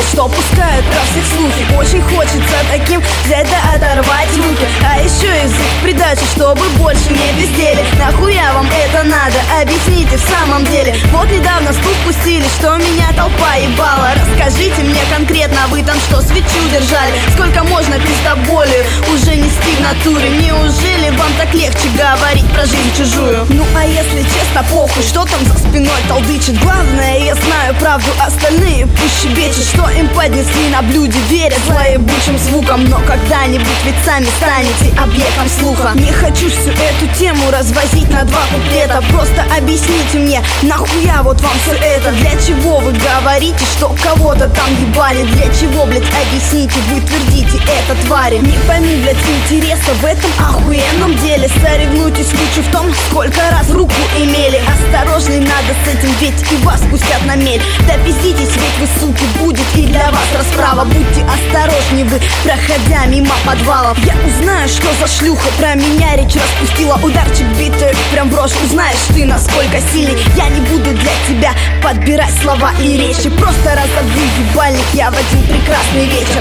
что пускают про всех слухи. Очень хочется таким взять да оторвать руки, а еще язык в придачу, чтобы больше не бездели. Нахуя вам это надо? Объясните в самом деле. Вот недавно слух пустили, что меня толпа ебала. Расскажите мне конкретно, вы там что, свечу держали? Сколько можно пиздоболи уже нести в натуре? Неужели вам так легче говорить про жизнь чужую? Ну а если честно, похуй, что там за спиной толдычит. Главное, я знаю правду, остальные пусть щебечут, что им поднесли на блюде, верят злоебучим звукам. Но когда-нибудь ведь сами станете объектом слуха. Не хочу всю эту тему развозить на два куплета. Просто объясните мне, нахуя вот вам все это? Для чего вы говорите, что кого-то там ебали? Для чего, блять, объясните, вы твердите это, твари? Не пойму, блять, интереса в этом охуенном деле. Соревнуйтесь лучше в том, сколько раз руку имели. Осторожней надо с этим, ведь и вас пустят на мель. Да пиздитесь, ведь вы, суки, будет и для вас расправа. Будьте осторожней вы, проходя мимо подвалов. Я узнаю, что за шлюха про меня речь распустила. Ударчик битой прям в рожь, узнаешь ты, насколько сильный. Я не буду для тебя подбирать слова и речи. Просто разобью ебальник я в один прекрасный вечер.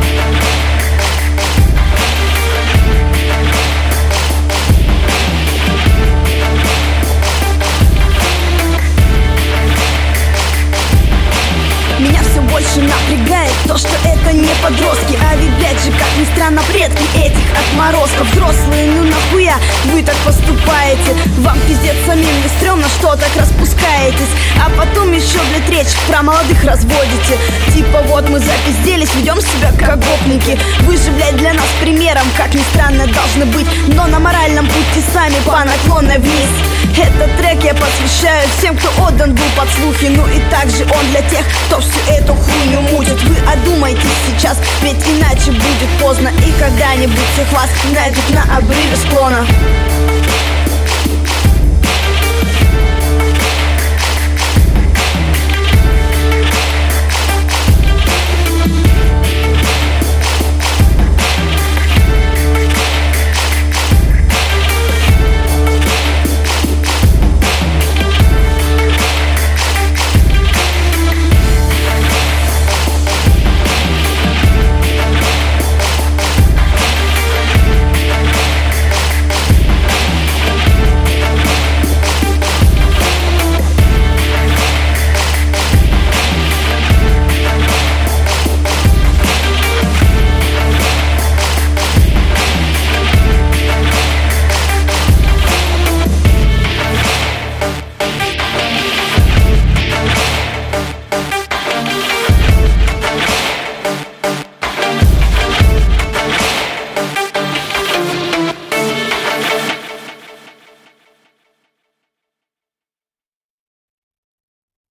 Меня все больше напрягает то, что это не подростки, а ведь, блядь же, как ни странно, предки этих отморозков. Взрослые, ну нахуя вы так поступаете? Вам пиздец самим не стрёмно, что так распускаетесь? А потом еще, блядь, речь про молодых разводите. Типа вот мы запизделись, ведем себя как гопники. Вы же, блядь, для нас примером, как ни странно, должны быть, но на моральном пути сами по наклонной вниз. Этот трек я посвящаю всем, кто отдан был под слухи. Ну и также он для тех, кто всю эту хуйню мутит. Вы одумайтесь сейчас, ведь иначе будет поздно. И когда-нибудь всех вас найдут на обрыве склона.